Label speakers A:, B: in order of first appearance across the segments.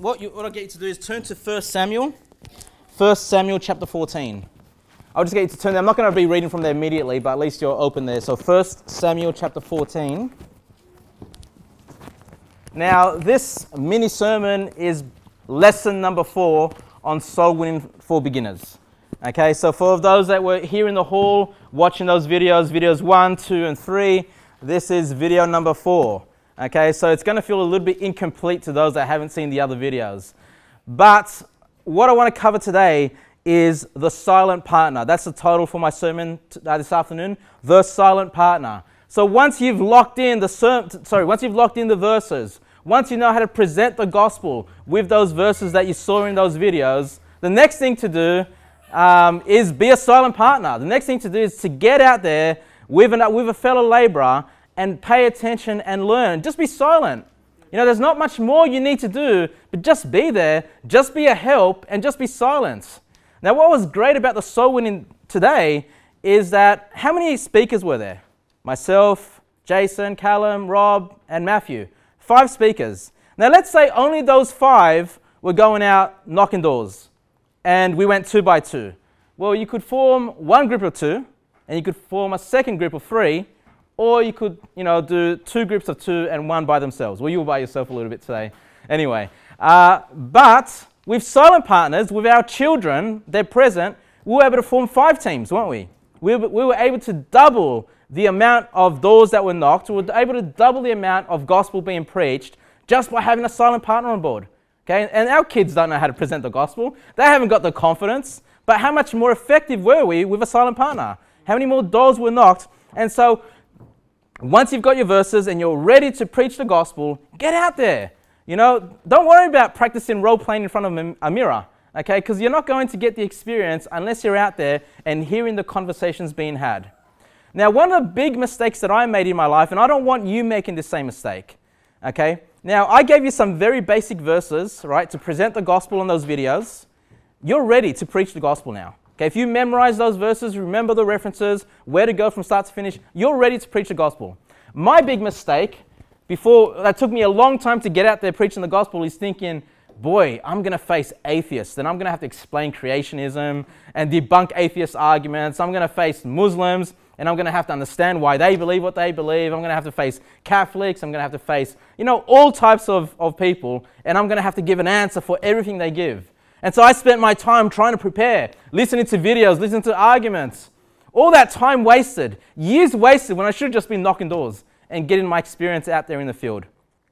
A: what I get you to do is turn to 1 Samuel. 1 Samuel chapter 14. I'll just get you to turn there. I'm not going to be reading from there immediately, but at least you're open there. So 1 Samuel chapter 14. Now, this mini sermon is lesson number 4 on soul winning for beginners. Okay, so for those that were here in the hall watching those videos 1, 2, and 3, this is video number 4. Okay, so it's going to feel a little bit incomplete to those that haven't seen the other videos. But what I want to cover today is the silent partner. That's the title for my sermon this afternoon, the silent partner. So once you've locked in the verses, once you know how to present the gospel with those verses that you saw in those videos, the next thing to do is be a silent partner. The next thing to do is to get out there with a fellow laborer and pay attention and learn. Just be silent. You know, there's not much more you need to do, but just be there, just be a help, and just be silent. Now, what was great about the soul winning today is that how many speakers were there? Myself, Jason, Callum, Rob, and Matthew. 5 speakers. Now, let's say only those 5 were going out knocking doors, and we went 2 by 2. Well, you could form one group of 2, and you could form a second group of 3, or you could, do 2 groups of 2 and 1 by themselves. Well, you were by yourself a little bit today. Anyway, but with silent partners, with our children, they're present, we were able to form 5 teams, weren't we? We were able to double the amount of doors that were knocked. We were able to double the amount of gospel being preached just by having a silent partner on board. Okay, and our kids don't know how to present the gospel. They haven't got the confidence. But how much more effective were we with a silent partner? How many more doors were knocked? And so once you've got your verses and you're ready to preach the gospel, get out there. Don't worry about practicing role-playing in front of a mirror, okay? Because you're not going to get the experience unless you're out there and hearing the conversations being had. Now, one of the big mistakes that I made in my life, and I don't want you making the same mistake, okay? Now, I gave you some very basic verses, right, to present the gospel in those videos. You're ready to preach the gospel now. Okay, if you memorize those verses, remember the references, where to go from start to finish, you're ready to preach the gospel. My big mistake, that took me a long time to get out there preaching the gospel, is thinking, boy, I'm going to face atheists, and I'm going to have to explain creationism and debunk atheist arguments. I'm going to face Muslims, and I'm going to have to understand why they believe what they believe. I'm going to have to face Catholics. I'm going to have to face, all types of people, and I'm going to have to give an answer for everything they give. And so I spent my time trying to prepare, listening to videos, listening to arguments. All that time wasted, years wasted when I should have just been knocking doors and getting my experience out there in the field.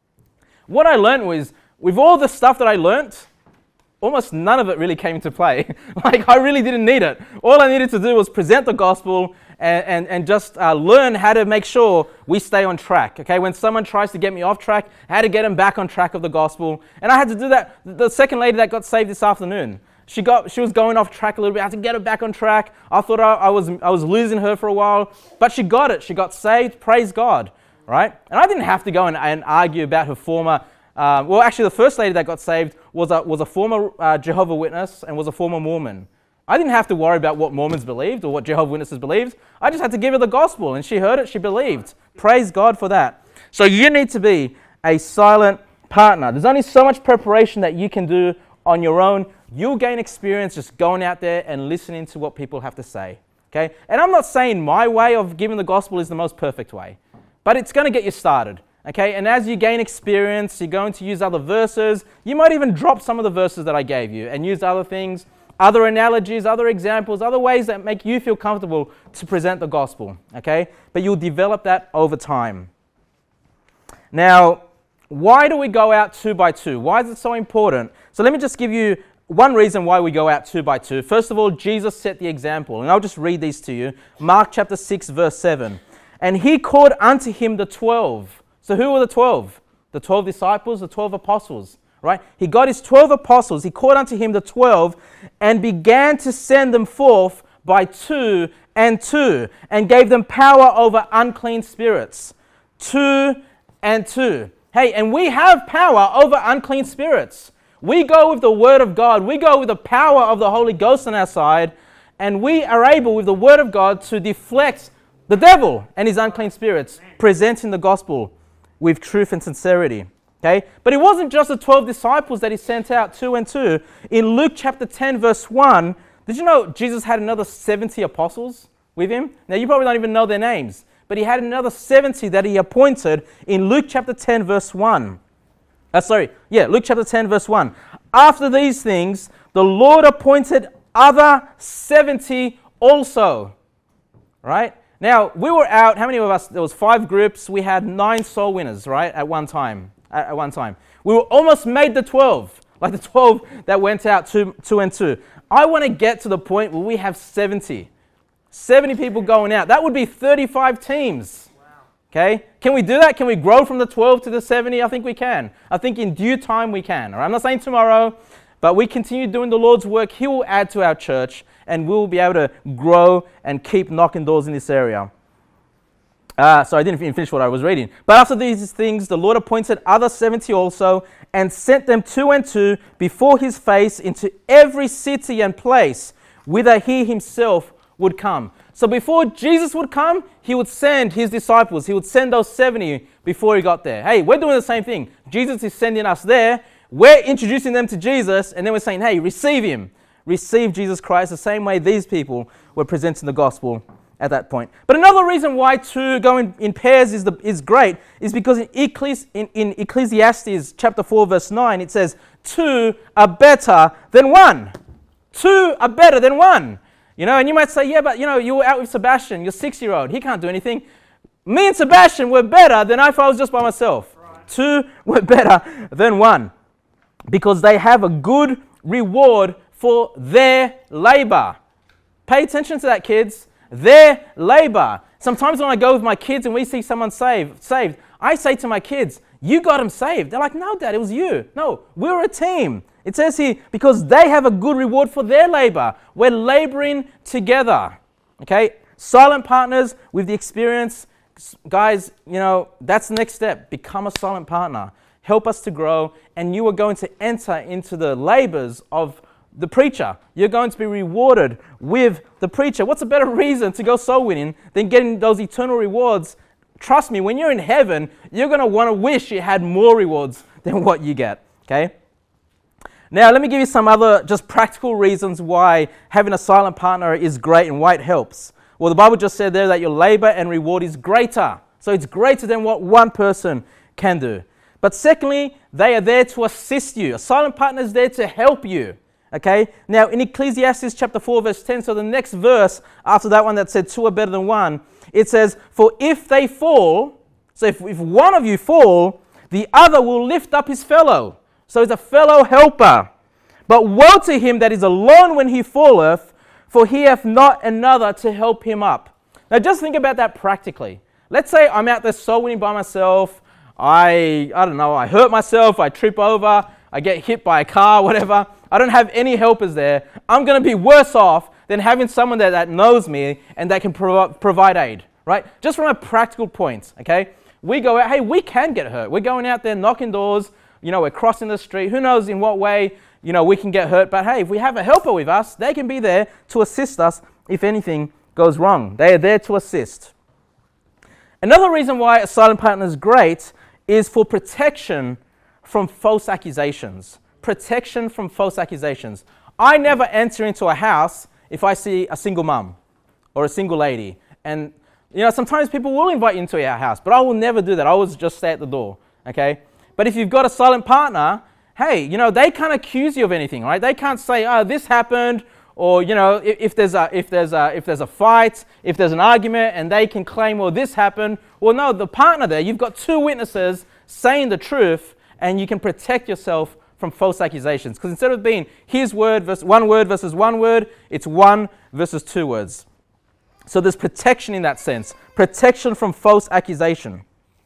A: What I learned was, with all the stuff that I learned, almost none of it really came into play. I really didn't need it. All I needed to do was present the gospel and just learn how to make sure we stay on track. Okay, when someone tries to get me off track, how to get them back on track of the gospel. And I had to do that. The second lady that got saved this afternoon, she was going off track a little bit. I had to get her back on track. I thought I was losing her for a while, but she got it. She got saved. Praise God, right? And I didn't have to go and argue about her former. Actually, the first lady that got saved was a former Jehovah's Witness and was a former Mormon. I didn't have to worry about what Mormons believed or what Jehovah's Witnesses believed. I just had to give her the gospel, and she heard it, she believed. Praise God for that. So you need to be a silent partner. There's only so much preparation that you can do on your own. You'll gain experience just going out there and listening to what people have to say. Okay? And I'm not saying my way of giving the gospel is the most perfect way, but it's going to get you started. Okay, and as you gain experience, you're going to use other verses. You might even drop some of the verses that I gave you and use other things, other analogies, other examples, other ways that make you feel comfortable to present the gospel. Okay, but you'll develop that over time. Now, why do we go out 2 by 2? Why is it so important? So let me just give you one reason why we go out 2 by 2. First of all, Jesus set the example, and I'll just read these to you. Mark chapter 6, verse 7. And he called unto him the 12. So who were the 12? The 12 disciples, the 12 apostles, right? He got his 12 apostles. He called unto him the 12 and began to send them forth by 2 and 2 and gave them power over unclean spirits. 2 and 2. Hey, and we have power over unclean spirits. We go with the word of God. We go with the power of the Holy Ghost on our side, and we are able with the word of God to deflect the devil and his unclean spirits, presenting the gospel with truth and sincerity. Okay? But it wasn't just the 12 disciples that he sent out 2 and 2. In Luke chapter 10 verse 1, did you know Jesus had another 70 apostles with him? Now you probably don't even know their names, but he had another 70 that he appointed in Luke chapter 10 verse 1. Luke chapter 10 verse 1. After these things, the Lord appointed other 70 also. Right? Now, we were out, how many of us? There was 5 groups. We had 9 soul winners, right, at one time. We were almost made the 12, like the 12 that went out 2 and 2. I want to get to the point where we have 70 people going out. That would be 35 teams. Wow. Okay? Can we do that? Can we grow from the 12 to the 70? I think we can. I think in due time we can. All right? I'm not saying tomorrow, but we continue doing the Lord's work. He will add to our church, and we'll be able to grow and keep knocking doors in this area. So I didn't finish what I was reading. But after these things, the Lord appointed other 70 also, and sent them 2 and 2 before his face into every city and place whither he himself would come. So before Jesus would come, he would send his disciples. He would send those 70 before he got there. Hey, we're doing the same thing. Jesus is sending us there. We're introducing them to Jesus, and then we're saying, hey, receive him. Receive Jesus Christ the same way these people were presenting the gospel at that point. But another reason why 2 going in pairs is great is because in Ecclesiastes chapter 4 verse 9 it says 2 are better than 1. 2 are better than 1. You know, and you might say, yeah, but you know, you were out with Sebastian, your 6-year-old. He can't do anything. Me and Sebastian were better than if I was just by myself. Right. 2 were better than 1 because they have a good reward for their labor. Pay attention to that, kids. Their labor. Sometimes when I go with my kids and we see someone saved, I say to my kids, you got them saved. They're like, no, Dad, it was you. No, we're a team. It says here, because they have a good reward for their labor. We're laboring together. Okay? Silent partners with the experience. Guys, you know, that's the next step. Become a silent partner. Help us to grow, and you are going to enter into the labors of the preacher. You're going to be rewarded with the preacher. What's a better reason to go soul winning than getting those eternal rewards? Trust me, when you're in heaven, you're going to want to wish you had more rewards than what you get. Okay? Now, let me give you some other just practical reasons why having a silent partner is great and why it helps. Well, the Bible just said there that your labor and reward is greater. So it's greater than what one person can do. But secondly, they are there to assist you. A silent partner is there to help you. Okay, now in Ecclesiastes chapter 4 verse 10, so the next verse after that one that said 2 are better than 1, it says, for if they fall, so if one of you fall, the other will lift up his fellow. So he's a fellow helper. But woe to him that is alone when he falleth, for he hath not another to help him up. Now just think about that practically. Let's say I'm out there soul winning by myself. I don't know, I hurt myself, I trip over, I get hit by a car, whatever. I don't have any helpers there. I'm going to be worse off than having someone there that knows me and that can provide aid, right? Just from a practical point, okay? We go out, hey, we can get hurt. We're going out there knocking doors, you know, we're crossing the street. Who knows in what way, you know, we can get hurt. But hey, if we have a helper with us, they can be there to assist us if anything goes wrong. They are there to assist. Another reason why a silent partner is great is for protection from false accusations. Protection from false accusations. I never enter into a house if I see a single mum or a single lady. And, you know, sometimes people will invite you into our house, but I will never do that. I always just stay at the door, okay? But if you've got a silent partner, hey, you know, they can't accuse you of anything, right? They can't say, oh, this happened, or, you know, if there's a fight, if there's an argument, and they can claim, well, this happened. Well, no, the partner there, you've got 2 witnesses saying the truth, and you can protect yourself from false accusations. Because instead of being his word versus 1 word, it's 1 versus 2 words. So there's protection in that sense. Protection from false accusation.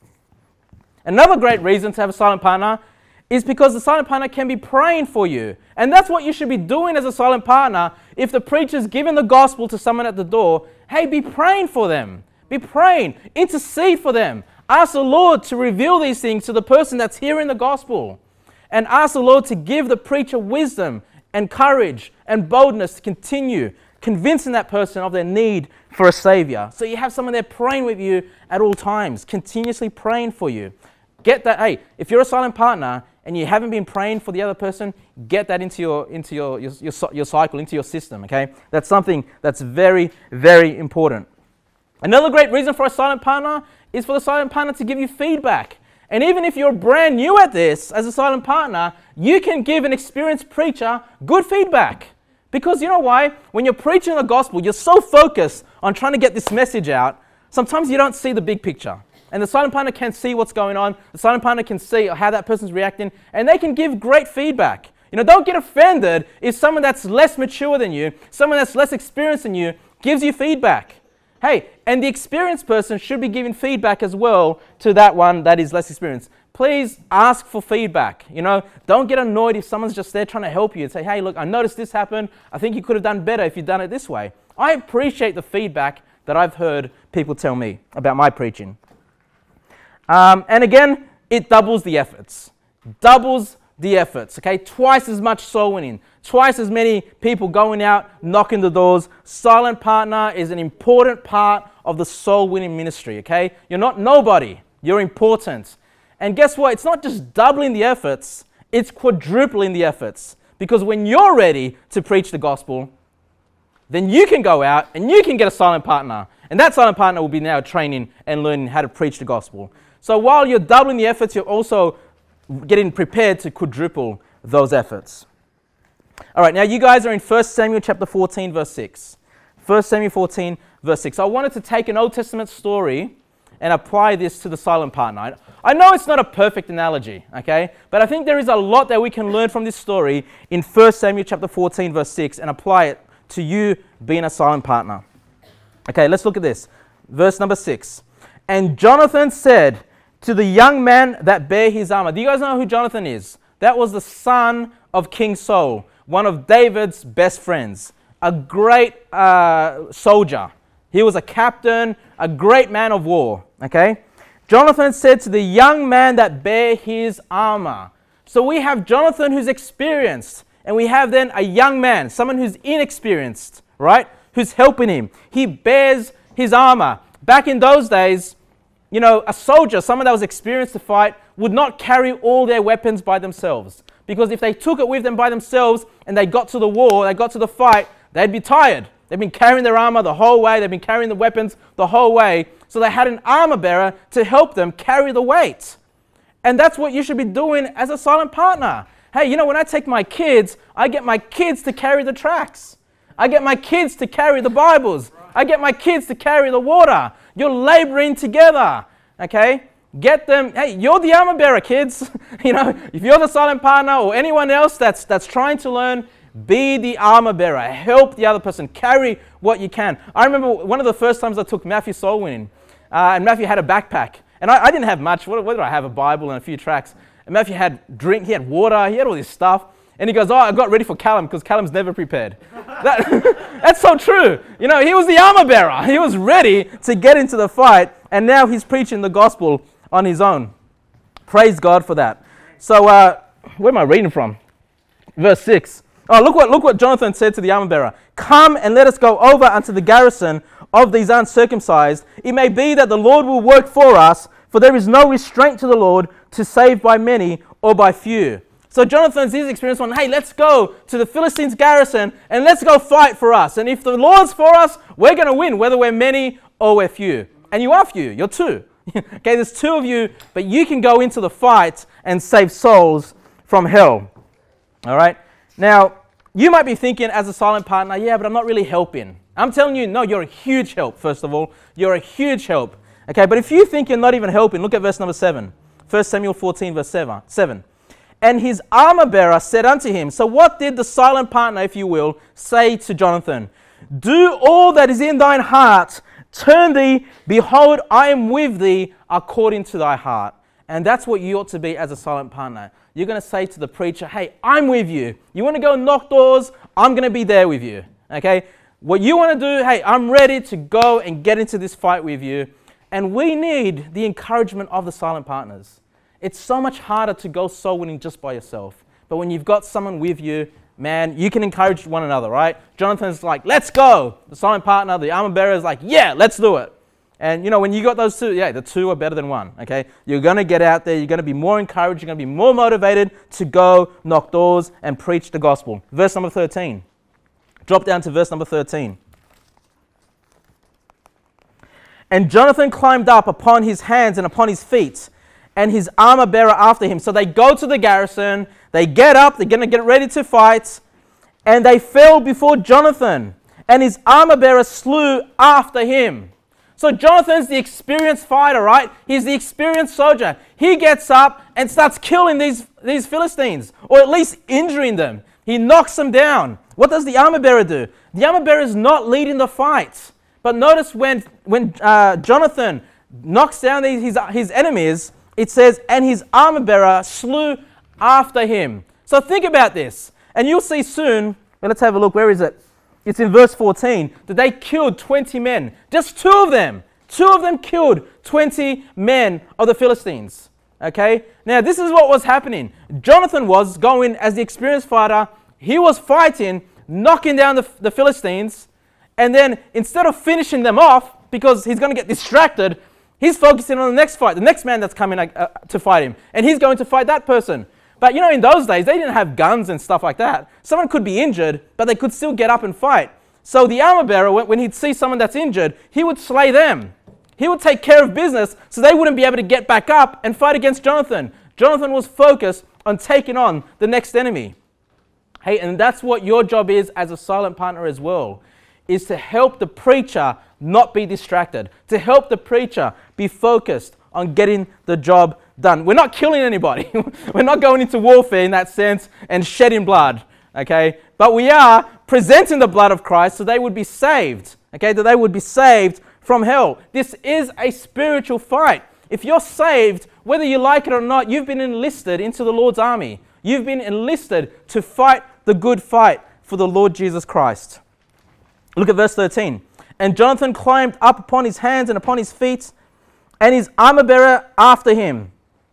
A: Another great reason to have a silent partner is because the silent partner can be praying for you. And that's what you should be doing as a silent partner. If the preacher's giving the gospel to someone at the door, hey, be praying for them. Be praying. Intercede for them. Ask the Lord to reveal these things to the person that's hearing the gospel. And ask the Lord to give the preacher wisdom and courage and boldness to continue convincing that person of their need for a Savior. So you have someone there praying with you at all times, continuously praying for you. Get that. Hey, if you're a silent partner and you haven't been praying for the other person, get that into your cycle, into your system, okay? That's something that's very, very important. Another great reason for a silent partner is for the silent partner to give you feedback. And even if you're brand new at this as a silent partner, you can give an experienced preacher good feedback. Because you know why? When you're preaching the gospel, you're so focused on trying to get this message out, sometimes you don't see the big picture. And the silent partner can see what's going on. The silent partner can see how that person's reacting, and they can give great feedback. You know, don't get offended if someone that's less mature than you, someone that's less experienced than you, gives you feedback. Hey, and the experienced person should be giving feedback as well to that one that is less experienced. Please ask for feedback. You know, don't get annoyed if someone's just there trying to help you and say, hey, look, I noticed this happened. I think you could have done better if you'd done it this way. I appreciate the feedback that I've heard people tell me about my preaching. And again, it doubles the efforts. Doubles the efforts, okay? Twice as much soul winning. Twice as many people going out, knocking the doors. Silent partner is an important part of the soul winning ministry, okay? You're not nobody. You're important. And guess what? It's not just doubling the efforts, it's quadrupling the efforts. Because when you're ready to preach the gospel, then you can go out and you can get a silent partner. And that silent partner will be now training and learning how to preach the gospel. So while you're doubling the efforts, you're also getting prepared to quadruple those efforts. All right, now you guys are in 1 Samuel chapter 14, verse 6. 1 Samuel 14, verse 6. I wanted to take an Old Testament story and apply this to the silent partner. I know it's not a perfect analogy, okay? But I think there is a lot that we can learn from this story in 1 Samuel chapter 14, verse 6, and apply it to you being a silent partner. Okay, let's look at this. Verse number 6. And Jonathan said to the young man that bare his armor. Do you guys know who Jonathan is? That was the son of King Saul, one of David's best friends, a great soldier. He was a captain, a great man of war, okay? Jonathan said to the young man that bare his armor. So we have Jonathan who's experienced, and we have then a young man, someone who's inexperienced, right? Who's helping him. He bears his armor. Back in those days, you know, a soldier, someone that was experienced to fight, would not carry all their weapons by themselves. Because if they took it with them by themselves and they got to the war, they got to the fight, they'd be tired. They've been carrying their armor the whole way. They've been carrying the weapons the whole way. So they had an armor bearer to help them carry the weight. And that's what you should be doing as a silent partner. Hey, you know, when I take my kids, I get my kids to carry the tracts. I get my kids to carry the Bibles. I get my kids to carry the water. You're laboring together, okay? Get them, hey, you're the armor bearer, kids. You know, if you're the silent partner or anyone else that's trying to learn, be the armor bearer. Help the other person. Carry what you can. I remember one of the first times I took Matthew soul winning, and Matthew had a backpack. And I didn't have much. What did I have? A Bible and a few tracts. And Matthew had drink, he had water, he had all this stuff. And he goes, oh, I got ready for Callum because Callum's never prepared. That's so true. You know, he was the armor bearer. He was ready to get into the fight. And now he's preaching the gospel on his own. Praise God for that. So where am I reading from? Verse 6. Oh, look what Jonathan said to the armor bearer. Come and let us go over unto the garrison of these uncircumcised. It may be that the Lord will work for us, for there is no restraint to the Lord to save by many or by few. So Jonathan's his experience on, hey, let's go to the Philistines' garrison and let's go fight for us. And if the Lord's for us, we're going to win, whether we're many or we're few. And you are few. You're two. Okay, there's two of you, but you can go into the fight and save souls from hell. All right? Now, you might be thinking as a silent partner, yeah, but I'm not really helping. I'm telling you, no, you're a huge help, first of all. You're a huge help. Okay, but if you think you're not even helping, look at verse number 7. 1 Samuel 14, verse 7. And his armor bearer said unto him, so what did the silent partner, if you will, say to Jonathan? Do all that is in thine heart. Turn thee, behold, I am with thee according to thy heart. And that's what you ought to be as a silent partner. You're going to say to the preacher, hey, I'm with you. You want to go knock doors? I'm going to be there with you. Okay? What you want to do, hey, I'm ready to go and get into this fight with you. And we need the encouragement of the silent partners. It's so much harder to go soul winning just by yourself. But when you've got someone with you, man, you can encourage one another, right? Jonathan's like, let's go. The silent partner, the armor bearer is like, yeah, let's do it. And, when you got those two, the two are better than one, okay? You're going to get out there. You're going to be more encouraged. You're going to be more motivated to go knock doors and preach the gospel. Verse number 13. Drop down to verse number 13. And Jonathan climbed up upon his hands and upon his feet, and his armor bearer after him. So they go to the garrison. They get up. They're going to get ready to fight. And they fell before Jonathan, and his armor bearer slew after him. So Jonathan's the experienced fighter, right? He's the experienced soldier. He gets up and starts killing these Philistines, or at least injuring them. He knocks them down. What does the armor bearer do? The armor bearer is not leading the fight. But notice when Jonathan knocks down his enemies, it says, and his armor bearer slew after him. So think about this. And you'll see soon, let's have a look. Where is it? It's in verse 14, that they killed 20 men. Just two of them. Two of them killed 20 men of the Philistines. Okay? Now, this is what was happening. Jonathan was going as the experienced fighter. He was fighting, knocking down the Philistines. And then instead of finishing them off, because he's going to get distracted, he's focusing on the next fight, the next man that's coming to fight him. And he's going to fight that person. But in those days, they didn't have guns and stuff like that. Someone could be injured, but they could still get up and fight. So the armor bearer, when he'd see someone that's injured, he would slay them. He would take care of business so they wouldn't be able to get back up and fight against Jonathan. Jonathan was focused on taking on the next enemy. Hey, and that's what your job is as a silent partner as well, is to help the preacher not be distracted, to help the preacher be focused on getting the job done. We're not killing anybody. We're not going into warfare in that sense and shedding blood, okay? But we are presenting the blood of Christ so they would be saved, okay? That they would be saved from hell. This is a spiritual fight. If you're saved, whether you like it or not, you've been enlisted into the Lord's army. You've been enlisted to fight the good fight for the Lord Jesus Christ. Look at verse 13. And Jonathan climbed up upon his hands and upon his feet, and his armor bearer after him.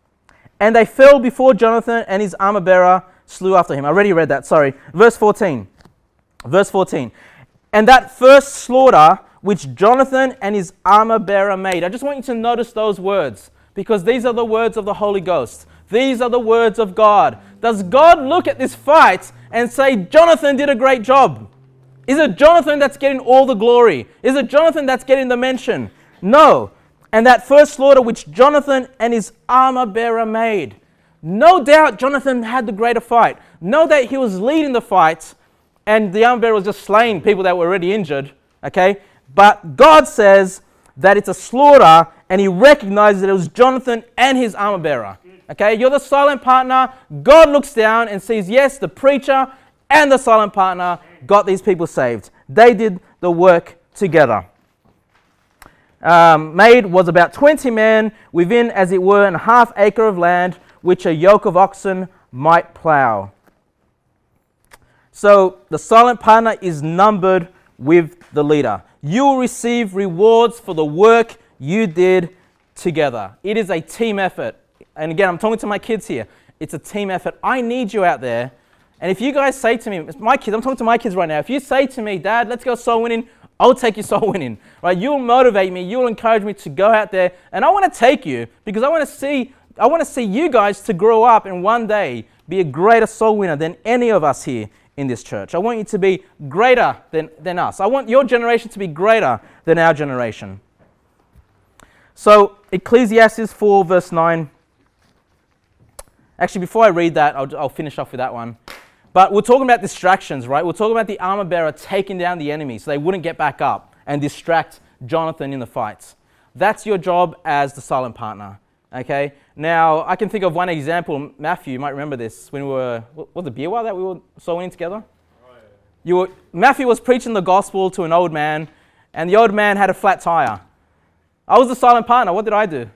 A: And they fell before Jonathan, and his armor bearer slew after him. I already read that, sorry. Verse 14. Verse 14. And that first slaughter which Jonathan and his armor bearer made. I just want you to notice those words, because these are the words of the Holy Ghost. These are the words of God. Does God look at this fight and say, Jonathan did a great job? Is it Jonathan that's getting all the glory? Is it Jonathan that's getting the mention? No. And that first slaughter which Jonathan and his armor bearer made. No doubt Jonathan had the greater fight. No doubt he was leading the fight, and the armor bearer was just slaying people that were already injured. Okay? But God says that it's a slaughter, and he recognizes that it was Jonathan and his armor bearer. Okay? You're the silent partner. God looks down and sees, yes, the preacher and the silent partner got these people saved. They did the work together. Made was about 20 men within, as it were, an half acre of land, which a yoke of oxen might plow. So the silent partner is numbered with the leader. You will receive rewards for the work you did together. It is a team effort. And again, I'm talking to my kids here. It's a team effort. I need you out there. And if you guys say to me, my kids, I'm talking to my kids right now. If you say to me, Dad, let's go soul winning, I'll take you soul winning, right? You'll motivate me. You'll encourage me to go out there. And I want to take you because I want to see you guys to grow up and one day be a greater soul winner than any of us here in this church. I want you to be greater than us. I want your generation to be greater than our generation. So Ecclesiastes 4 verse 9. Actually, before I read that, I'll finish off with that one. But we're talking about distractions, right? We're talking about the armor bearer taking down the enemy so they wouldn't get back up and distract Jonathan in the fights. That's your job as the silent partner, okay? Now, I can think of one example. Matthew, you might remember this when we were, was it beer while that we were sowing together? Oh, yeah. Matthew was preaching the gospel to an old man, and the old man had a flat tire. I was the silent partner. What did I do?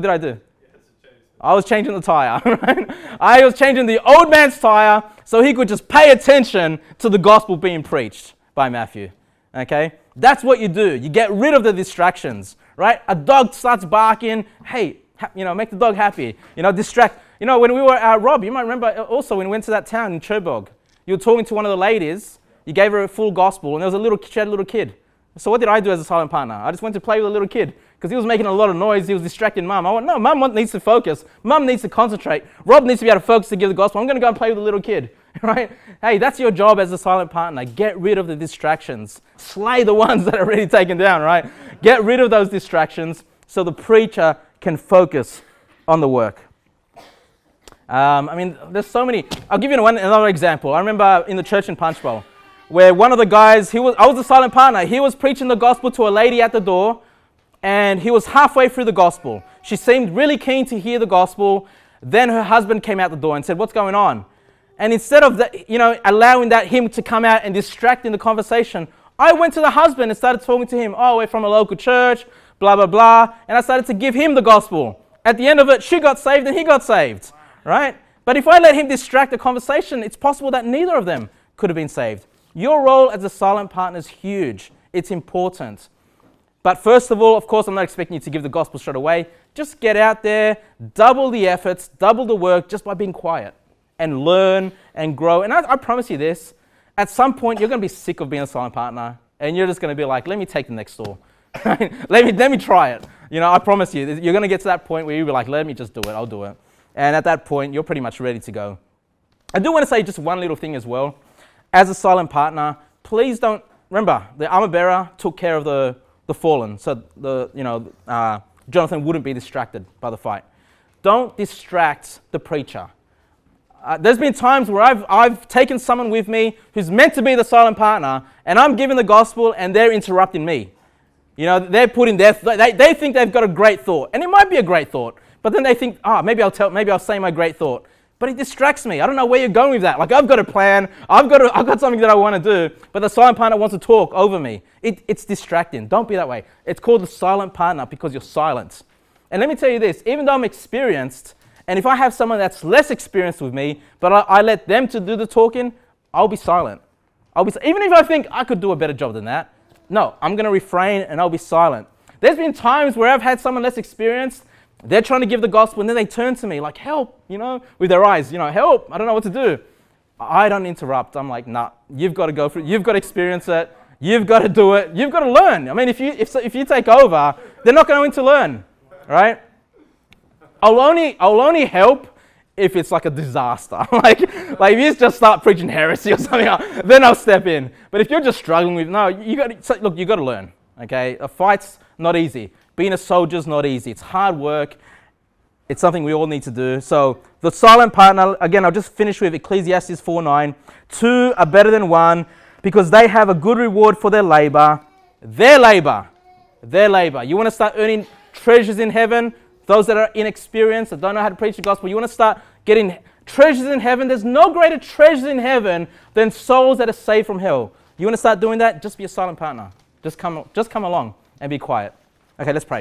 A: I was changing the tire, right? I was changing the old man's tire so he could just pay attention to the gospel being preached by Matthew, okay? That's what you do. You get rid of the distractions, right? A dog starts barking. Hey, make the dog happy. Distract. When we were at Rob, you might remember also when we went to that town in Cherbourg, you were talking to one of the ladies. You gave her a full gospel, and there was she had a little kid. So what did I do as a silent partner? I just went to play with a little kid. because he was making a lot of noise. He was distracting Mum. I went, no, Mum needs to focus. Mum needs to concentrate. Rob needs to be able to focus to give the gospel. I'm going to go and play with the little kid, right? Hey, that's your job as a silent partner. Get rid of the distractions. Slay the ones that are already taken down, right? Get rid of those distractions so the preacher can focus on the work. There's so many. I'll give you another example. I remember in the church in Punchbowl, where one of the guys, I was a silent partner. He was preaching the gospel to a lady at the door, and he was halfway through the gospel. She seemed really keen to hear the gospel. Then her husband came out the door and said, "What's going on?" And instead of allowing him to come out and distracting the conversation, I went to the husband and started talking to him. Oh, we're from a local church, blah, blah, blah. And I started to give him the gospel. At the end of it, she got saved and he got saved, right? But if I let him distract the conversation, it's possible that neither of them could have been saved. Your role as a silent partner is huge. It's important. But first of all, of course, I'm not expecting you to give the gospel straight away. Just get out there, double the efforts, double the work just by being quiet and learn and grow. And I promise you this, at some point you're going to be sick of being a silent partner and you're just going to be like, let me take the next door. let me try it. I promise you, you're going to get to that point where you'll be like, let me just do it, I'll do it. And at that point, you're pretty much ready to go. I do want to say just one little thing as well. As a silent partner, please don't, remember, the armor bearer took care of the fallen, so Jonathan wouldn't be distracted by the fight. Don't distract the preacher. There's been times where I've taken someone with me who's meant to be the silent partner, and I'm giving the gospel and they're interrupting me. They're putting they think they've got a great thought, and it might be a great thought, but then they think, maybe I'll say my great thought. But it distracts me. I don't know where you're going with that. Like, I've got a plan. I've got something that I want to do, but the silent partner wants to talk over me. It's distracting. Don't be that way. It's called the silent partner because you're silent. And let me tell you this, even though I'm experienced, and if I have someone that's less experienced with me, but I let them to do the talking, I'll be silent. Even if I think I could do a better job than that, no, I'm going to refrain and I'll be silent. There's been times where I've had someone less experienced, they're trying to give the gospel, and then they turn to me like, help, with their eyes, help, I don't know what to do. I don't interrupt. I'm like, nah, you've got to go through it. You've got to experience it. You've got to do it. You've got to learn. I mean, if you take over, they're not going to learn, right? I'll only help if it's like a disaster. like if you just start preaching heresy or something, then I'll step in. But if you're just struggling with, you got to learn, okay? A fight's not easy. Being a soldier's not easy. It's hard work. It's something we all need to do. So the silent partner, again, I'll just finish with Ecclesiastes 4:9. 2 are better than 1 because they have a good reward for their labor. Their labor. You want to start earning treasures in heaven? Those that are inexperienced, that don't know how to preach the gospel, you want to start getting treasures in heaven? There's no greater treasures in heaven than souls that are saved from hell. You want to start doing that? Just be a silent partner. Just come along and be quiet. Okay, let's pray.